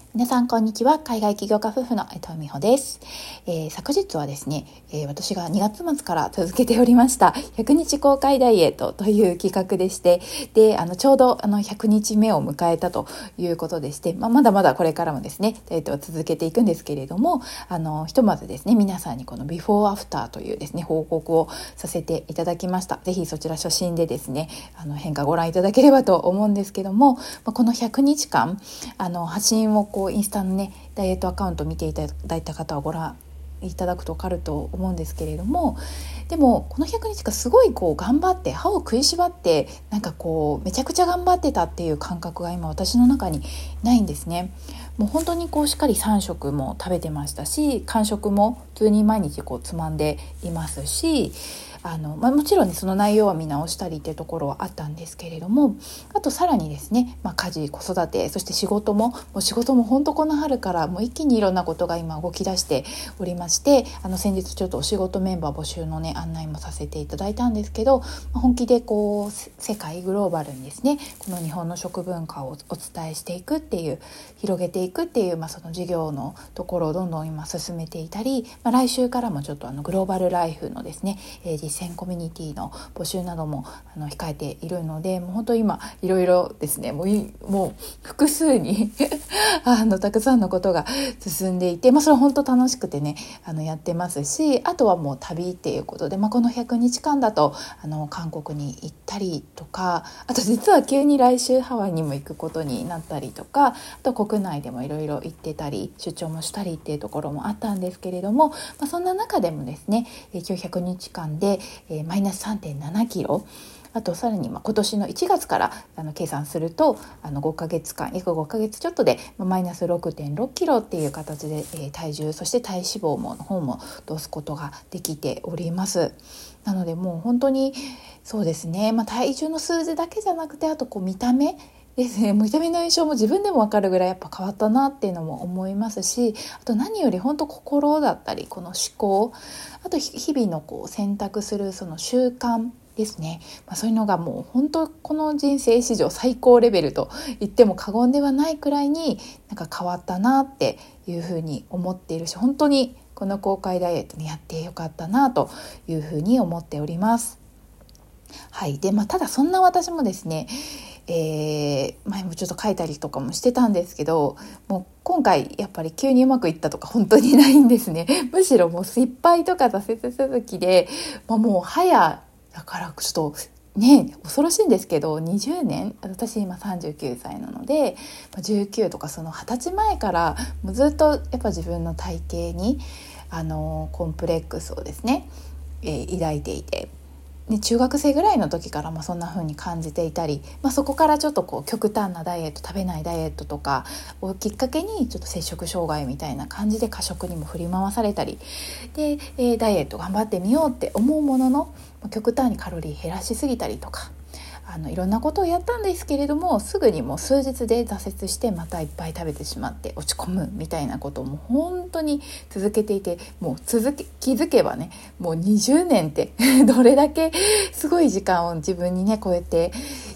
皆さんこんにちは。海外起業家夫婦の江藤美穂です。昨日はですね、私が2月末から続けておりました100日公開ダイエットという企画でして、でちょうど100日目を迎えたということでして、まだまだこれからもですねダイエットを続けていくんですけれども、ひとまずですね皆さんにこのビフォーアフターというですね報告をさせていただきました。ぜひそちら初心でですね変化ご覧いただければと思うんですけども、この100日間発信をインスタのねダイエットアカウントを見ていただいた方はご覧いただくと分かると思うんですけれども、でもこの100日間すごい頑張って歯を食いしばってめちゃくちゃ頑張ってたっていう感覚が今私の中にないんですね。もう本当にしっかり3食も食べてましたし、間食も普通に毎日つまんでいますし、もちろんねその内容は見直したりっていうところはあったんですけれども、あとさらにですね、家事子育てそして仕事も本当この春からもう一気にいろんなことが今動き出しておりまして、先日ちょっとお仕事メンバー募集のね案内もさせていただいたんですけど、本気で世界グローバルにですねこの日本の食文化をお伝えしていくっていう、広げていくっていう、その事業のところをどんどん今進めていたり、来週からもちょっとグローバルライフのですね、実践コミュニティの募集なども控えているので、もう本当に今いろいろですねもう複数にたくさんのことが進んでいて、それは本当楽しくてねやってますし、あとはもう旅っていうことで、この100日間だと韓国に行ったりとか、あと実は急に来週ハワイにも行くことになったりとか、あと国内でもいろいろ行ってたり出張もしたりっていうところもあったんですけれども、そんな中でもですね今日100日間でマイナス 3.7 キロ、あとさらに今年の1月から計算すると5ヶ月間約5ヶ月ちょっとでマイナス 6.6 キロっていう形で体重そして体脂肪の方も落とすことができております。なのでもう本当にそうですね、体重の数字だけじゃなくて、あと見た目ですね、見た目の印象も自分でも分かるぐらいやっぱ変わったなっていうのも思いますし、あと何より本当心だったりこの思考、あと日々の選択するその習慣ですね、そういうのがもう本当この人生史上最高レベルと言っても過言ではないくらいに変わったなっていうふうに思っているし、本当にこの公開ダイエットにやってよかったなというふうに思っております。はい。で、ただそんな私もですね、前もちょっと書いたりとかもしてたんですけど、もう今回やっぱり急にうまくいったとか本当にないんですね。むしろもう失敗とか挫折続きで、もうだからちょっとね恐ろしいんですけど、20年、私今39歳なので19とかその20歳前からもうずっとやっぱ自分の体型にコンプレックスをですね、抱いていて、で中学生ぐらいの時からそんな風に感じていたり、そこからちょっと極端なダイエット、食べないダイエットとかをきっかけにちょっと摂食障害みたいな感じで過食にも振り回されたりで、ダイエット頑張ってみようって思うものの極端にカロリー減らしすぎたりとか、いろんなことをやったんですけれども、すぐにもう数日で挫折してまたいっぱい食べてしまって落ち込むみたいなことをもう本当に続けていて、もう気づけばねもう20年ってどれだけすごい時間を自分にね超えて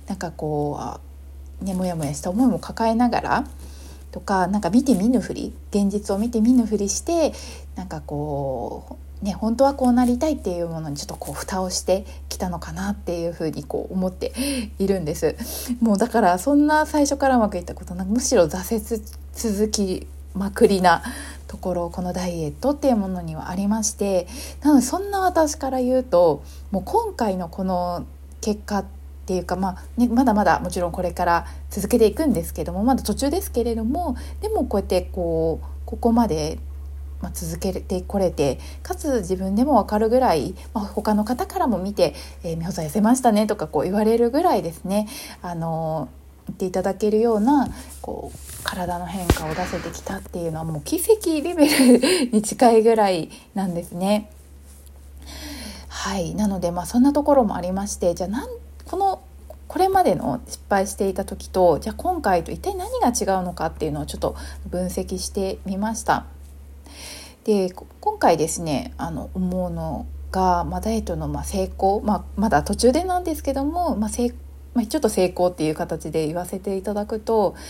もやもやした思いも抱えながらとか、見て見ぬふり、現実を見て見ぬふりして本当はこうなりたいっていうものにちょっと蓋をしてきたのかなっていうふうに思っているんです。もうだからそんな最初からうまくいったことなく、むしろ挫折続きまくりなところこのダイエットっていうものにはありまして、なのでそんな私から言うともう今回のこの結果っていうかまだまだもちろんこれから続けていくんですけども、まだ途中ですけれども、でもこうやってここまで続けてこれて、かつ自分でも分かるぐらい、他の方からも見て「美穂さん痩せましたね」とか言われるぐらいですね、言っていただけるような体の変化を出せてきたっていうのはもう奇跡レベルに近いぐらいなんですね。はい。なのでそんなところもありまして、じゃあこれまでの失敗していた時とじゃあ今回と一体何が違うのかっていうのをちょっと分析してみました。で今回ですね思うのが、ダイエットの成功、まだ途中でなんですけども、ちょっと成功っていう形で言わせていただくと、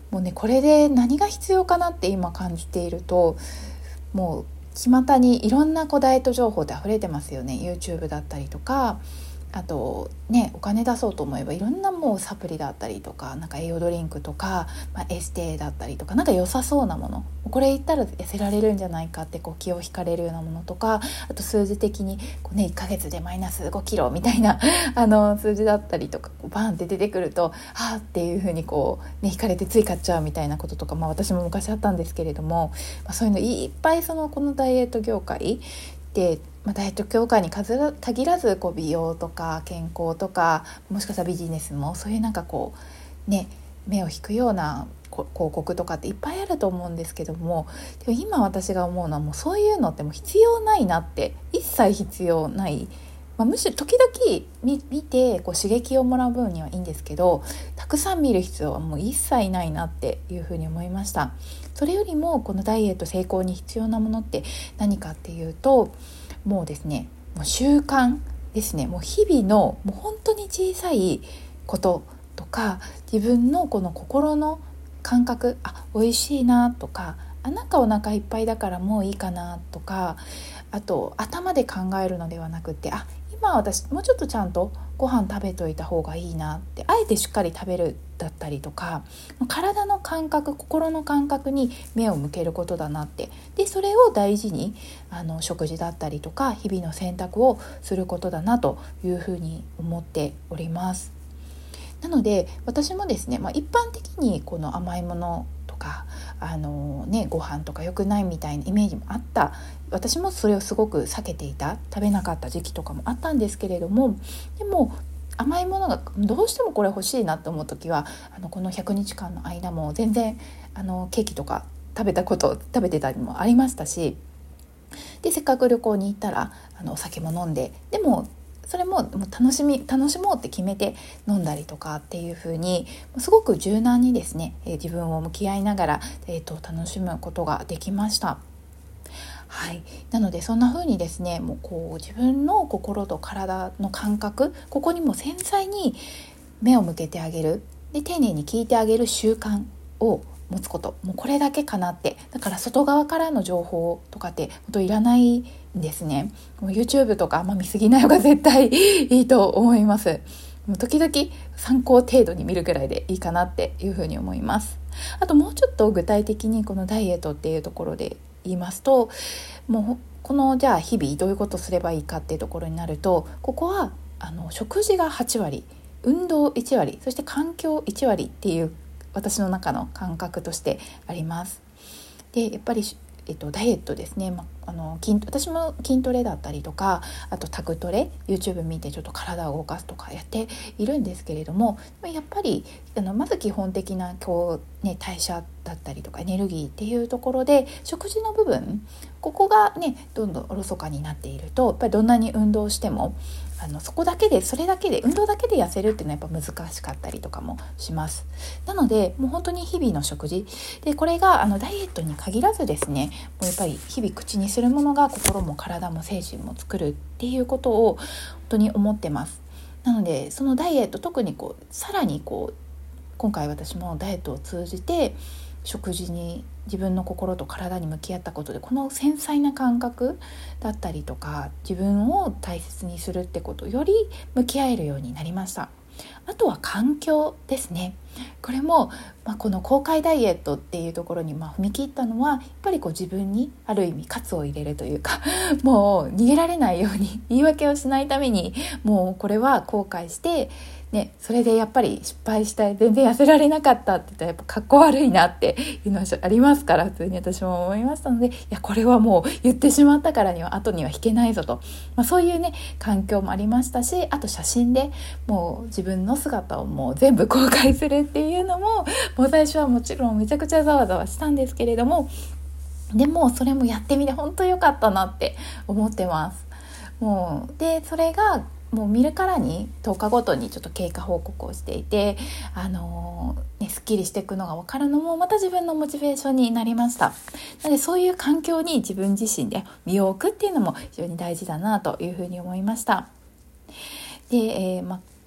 もうねこれで何が必要かなって今感じていると、もう巷にいろんなダイエット情報で溢れてますよね。 YouTube だったりとか、あとねお金出そうと思えばいろんなもうサプリだったりとか、なんか栄養ドリンクとか、エステだったりとか、なんか良さそうなもの、これ言ったら痩せられるんじゃないかって気を引かれるようなものとか、あと数字的に1ヶ月でマイナス5キロみたいな数字だったりとかバーンって出てくるとはぁっていう風に引かれてつい買っちゃうみたいなこととか、私も昔あったんですけれども、そういうのいっぱいこのダイエット業界で、ダイエット協会に限らず美容とか健康とか、もしかしたらビジネスもそういう目を引くような広告とかっていっぱいあると思うんですけども、でも今私が思うのはもうそういうのってもう必要ないなって、一切必要ない、むしろ時々見て刺激をもらう分にはいいんですけど、たくさん見る必要はもう一切ないなっていうふうに思いました。それよりもこのダイエット成功に必要なものって何かっていうと、もうですね、もう習慣ですね。もう日々のもう本当に小さいこととか、自分のこの心の感覚、美味しいなとか、なんかお腹いっぱいだからもういいかなとか、あと頭で考えるのではなくて、今私もうちょっとちゃんとご飯食べといた方がいいなって、あえてしっかり食べるだったりとか、体の感覚、心の感覚に目を向けることだなって、でそれを大事に食事だったりとか日々の選択をすることだなというふうに思っております。なので私もですね、一般的にこの甘いものとかご飯とか良くないみたいなイメージもあった。私もそれをすごく避けていた、食べなかった時期とかもあったんですけれども、でも甘いものがどうしてもこれ欲しいなと思う時はこの100日間の間も全然ケーキとか食べてたりもありましたし、でせっかく旅行に行ったらお酒も飲んで、でもそれも楽しもうって決めて飲んだりとかっていう風にすごく柔軟にですね、自分を向き合いながら、楽しむことができました。はい、なのでそんな風にですね、もう自分の心と体の感覚、ここにも繊細に目を向けてあげる、で丁寧に聞いてあげる習慣を持つこと、もうこれだけかなって。だから外側からの情報とかって本当いらないんですね。もう YouTube とか見すぎない方が絶対いいと思います。もう時々参考程度に見るくらいでいいかなっていうふうに思います。あともうちょっと具体的にこのダイエットっていうところで言いますと、もうこのじゃあ日々どういうことすればいいかっていうところになると、ここは食事が8割、運動1割、そして環境1割っていう私の中の感覚としてあります。でやっぱり、ダイエットですね、私も筋トレだったりとか、あとタクトレ YouTube 見てちょっと体を動かすとかやっているんですけれども、やっぱりまず基本的な代謝だったりとかエネルギーっていうところで、食事の部分、ここがどんどんおろそかになっていると、やっぱりどんなに運動してもそれだけで運動だけで痩せるっていうのはやっぱ難しかったりとかもします。なのでもう本当に日々の食事で、これがダイエットに限らずですね、もうやっぱり日々口にするものが心も体も精神も作るっていうことを本当に思ってます。なのでそのダイエット、特にさらに今回私もダイエットを通じて食事に自分の心と体に向き合ったことで、この繊細な感覚だったりとか自分を大切にするってことをより向き合えるようになりました。あとは環境ですね。これも、この公開ダイエットっていうところに踏み切ったのは、やっぱり自分にある意味喝を入れるというか、もう逃げられないように言い訳をしないために、もうこれは後悔してそれでやっぱり失敗して全然痩せられなかったって言ったらやっぱかっこ悪いなっていうのはありますから、普通に私も思いましたので、いやこれはもう言ってしまったからには後には引けないぞと、そういう環境もありましたし、あと写真でもう自分の姿をもう全部公開するっていうのも、もう最初はもちろんめちゃくちゃざわざわしたんですけれども、でもそれもやってみて本当良かったなって思ってます。でそれがもう見るからに10日ごとにちょっと経過報告をしていて、すっきりしていくのが分かるのもまた自分のモチベーションになりました。なのでそういう環境に自分自身で身を置くっていうのも非常に大事だなというふうに思いました。で、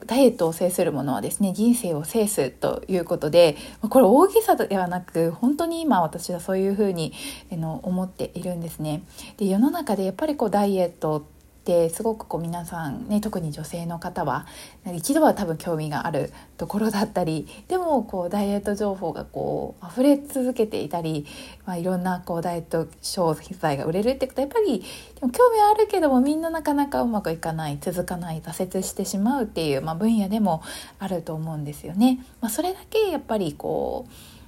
ダイエットを制するものはですね、人生を制すということで、これ大げさではなく、本当に今私はそういうふうに思っているんですね。で、世の中でやっぱりダイエットってすごく皆さんね、特に女性の方は一度は多分興味があるところだったり、でもダイエット情報が溢れ続けていたり、いろんなダイエット商材が売れるってことはやっぱりでも興味はあるけども、みんななかなかうまくいかない、続かない、挫折してしまうっていう、分野でもあると思うんですよね。それだけやっぱりコ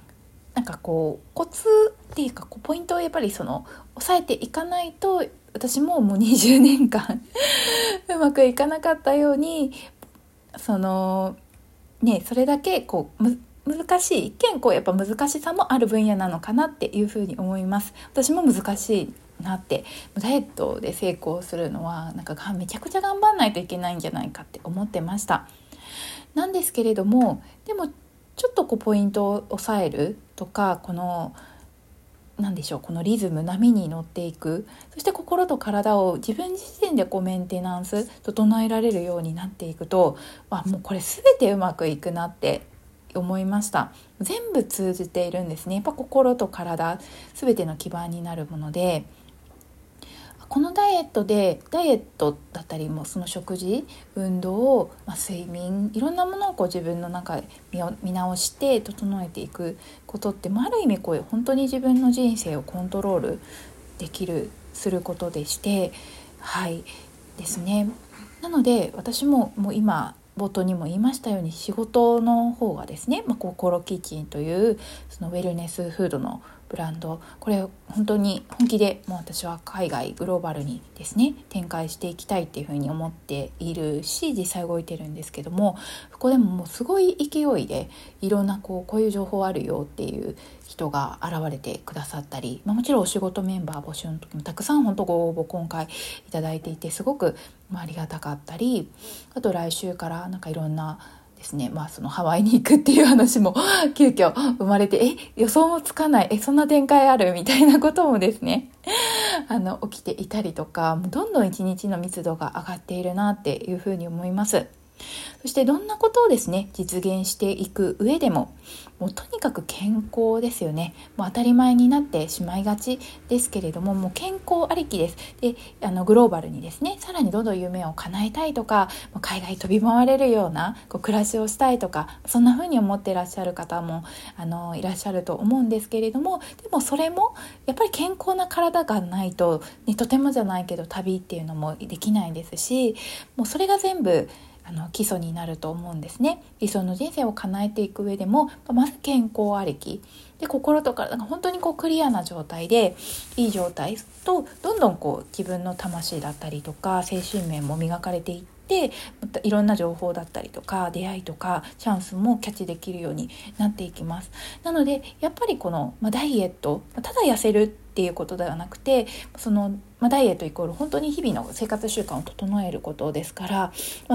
ツっていうかポイントをやっぱり抑えていかないと、私ももう20年間うまくいかなかったように、それだけ難しい、一見やっぱ難しさもある分野なのかなっていうふうに思います。私も難しいなって、ダイエットで成功するのはめちゃくちゃ頑張んないといけないんじゃないかって思ってました。なんですけれども、でもちょっとポイントを抑えるとか、このリズム、波に乗っていく、そして心と体を自分自身でメンテナンス整えられるようになっていくと、もうこれ全てうまくいくなって思いました。全部通じているんですね。やっぱ心と体全ての基盤になるもので、このダイエットだったりも、その食事、運動、睡眠、いろんなものを自分の中で見直して整えていくことって、ある意味本当に自分の人生をコントロールすることでして、はいですね。なので私も今冒頭にも言いましたように、仕事の方がですね、心キッチンというそのウェルネスフードのブランド、これ本当に本気で私は海外グローバルにですね展開していきたいっていうふうに思っているし、実際動いてるんですけども、ここでもすごい勢いでいろんなこういう情報あるよっていう人が現れてくださったり、もちろんお仕事メンバー募集の時もたくさん本当ご応募今回いただいていて、すごくありがたかったり、あと来週からいろんなですね、そのハワイに行くっていう話も急遽生まれて、予想もつかない、そんな展開あるみたいなこともですね起きていたりとか、どんどん一日の密度が上がっているなっていうふうに思います。そしてどんなことをですね実現していく上でも、とにかく健康ですよね。当たり前になってしまいがちですけれども、健康ありきです。で、グローバルにですね、さらにどんどん夢を叶えたいとか、海外飛び回れるような暮らしをしたいとか、そんな風に思っていらっしゃる方もいらっしゃると思うんですけれども、でもそれもやっぱり健康な体がないと、とてもじゃないけど旅っていうのもできないですし、もうそれが全部基礎になると思うんですね。理想の人生を叶えていく上でも、まず健康ありきで、心と体が本当にクリアな状態で、いい状態とどんどん自分の魂だったりとか精神面も磨かれていって、またいろんな情報だったりとか出会いとかチャンスもキャッチできるようになっていきます。なのでやっぱりダイエット、ただ痩せるっていうことではなくて、ダイエットイコール本当に日々の生活習慣を整えることですから、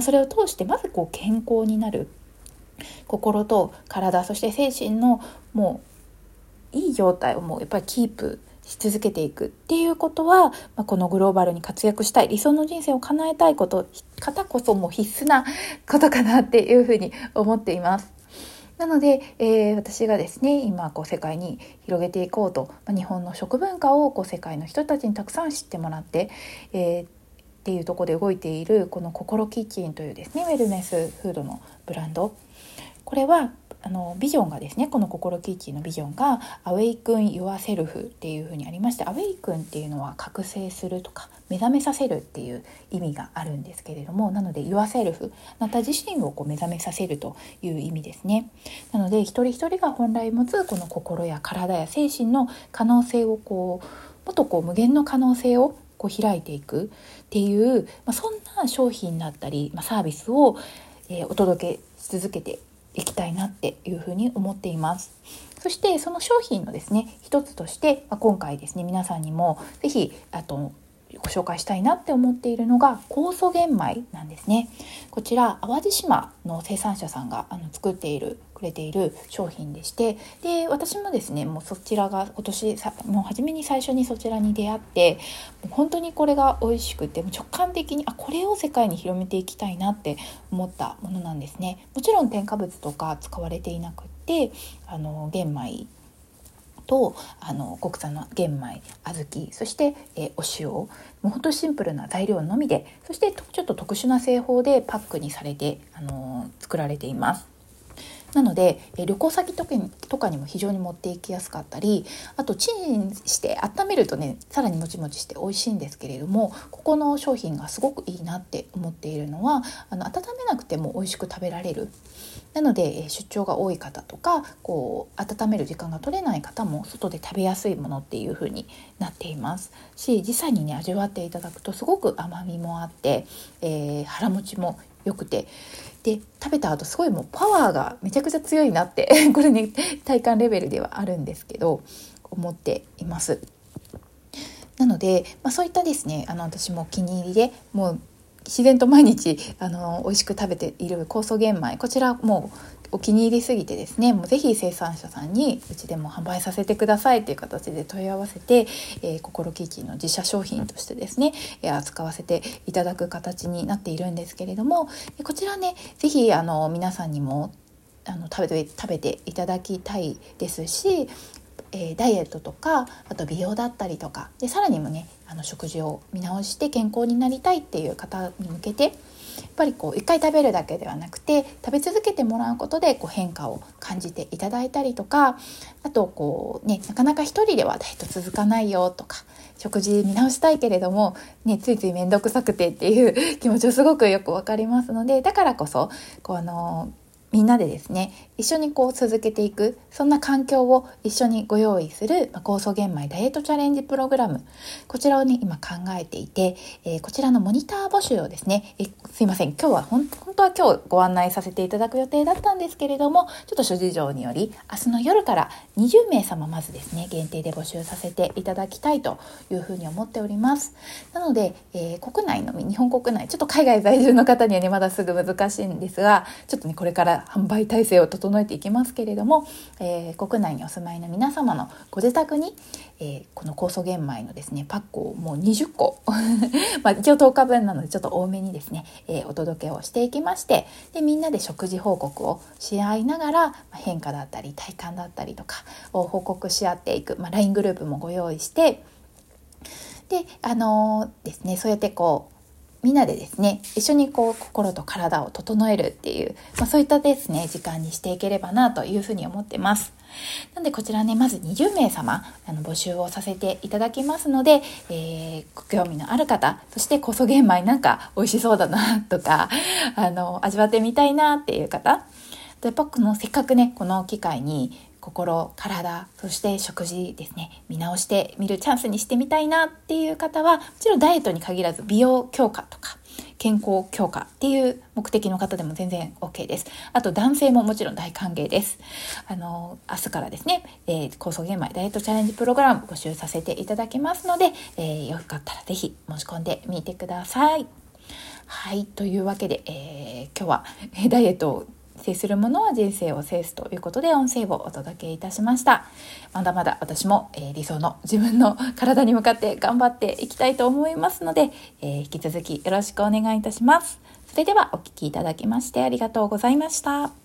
それを通してまず健康になる、心と体、そして精神のもういい状態をやっぱりキープし続けていくっていうことは、このグローバルに活躍したい、理想の人生を叶えたい方こそもう必須なことかなっていうふうに思っています。なので、私がですね今世界に広げていこうと、日本の食文化を世界の人たちにたくさん知ってもらって、っていうところで動いているこの心キッチンというですねウェルネスフードのブランド、これはビジョンがですね、この心キッチンのビジョンがアウェイクン・ユア・セルフっていう風にありまして、アウェイクンっていうのは覚醒するとか目覚めさせるっていう意味があるんですけれども、なのでユア・セルフ、あなた自身を目覚めさせるという意味ですね。なので一人一人が本来持つこの心や体や精神の可能性をもっと無限の可能性を開いていくっていう、そんな商品だったり、サービスを、お届けし続けていきたいなっていうふうに思っています。そしてその商品のですね一つとして、今回ですね皆さんにもぜひご紹介したいなって思っているのが酵素玄米なんですね。こちら淡路島の生産者さんが作っているくれている商品でして、で私もですねもうそちらが今年もう初めに最初にそちらに出会って、もう本当にこれが美味しくて、直感的にこれを世界に広めていきたいなって思ったものなんですね。もちろん添加物とか使われていなくって、玄米と国産の玄米、小豆、そして、お塩、もう本当にシンプルな材料のみで、そしてちょっと特殊な製法でパックにされて、作られています。なので旅行先とかにも非常に持っていきやすかったり、あとチンして温めるとねさらにもちもちして美味しいんですけれども、ここの商品がすごくいいなって思っているのは、温めなくても美味しく食べられる。なので出張が多い方とか温める時間が取れない方も外で食べやすいものっていう風になっていますし、実際にね味わっていただくとすごく甘みもあって、腹持ちも良くて、で食べた後すごいもうパワーがめちゃくちゃ強いなってこれね体感レベルではあるんですけど思っています。なので、そういったですね私もお気に入りでもう自然と毎日美味しく食べている酵素玄米、こちらもうお気に入りすぎてですね、もうぜひ生産者さんにうちでも販売させてくださいという形で問い合わせて、心キッチンの自社商品としてですね、扱わせていただく形になっているんですけれども、こちらねぜひ皆さんにも食べていただきたいですし、ダイエットとかあと美容だったりとかで、さらにもね食事を見直して健康になりたいっていう方に向けて、やっぱり一回食べるだけではなくて食べ続けてもらうことで変化を感じていただいたりとか、あとなかなか一人ではダイエット続かないよとか、食事見直したいけれども、ついつい面倒くさくてっていう気持ちをすごくよくわかりますので、だからこそみんなでですね一緒に続けていく、そんな環境を一緒にご用意する酵素玄米ダイエットチャレンジプログラム、こちらをね今考えていて、こちらのモニター募集をですね、すいません今日は本当は今日ご案内させていただく予定だったんですけれども、ちょっと諸事情により明日の夜から20名様まずですね限定で募集させていただきたいというふうに思っております。なので、国内のみ、日本国内、ちょっと海外在住の方にはねまだすぐ難しいんですが、ちょっとねこれから販売体制を整えていきますけれども、国内にお住まいの皆様のご自宅に、この酵素玄米のですねパックをもう20個一応10日分なのでちょっと多めにですね、お届けをしていきまして、でみんなで食事報告をし合いながら、変化だったり体感だったりとかを報告し合っていく、LINE グループもご用意して、でですねそうやってみんなでですね一緒に心と体を整えるっていう、そういったですね時間にしていければなというふうに思ってます。なのでこちらねまず20名様募集をさせていただきますので、ご興味のある方、そして酵素玄米なんか美味しそうだなとか味わってみたいなっていう方、やっぱせっかくねこの機会に心、体、そして食事ですね見直してみるチャンスにしてみたいなっていう方は、もちろんダイエットに限らず美容強化とか健康強化っていう目的の方でも全然 OK です。あと男性ももちろん大歓迎です。明日からですね、酵素玄米ダイエットチャレンジプログラム募集させていただきますので、よかったらぜひ申し込んでみてください。はい、というわけで、今日はダイエットを制するものは人生を制すということで音声をお届けいたしました。まだまだ私も、理想の自分の体に向かって頑張っていきたいと思いますので、引き続きよろしくお願いいたします。それではお聞きいただきましてありがとうございました。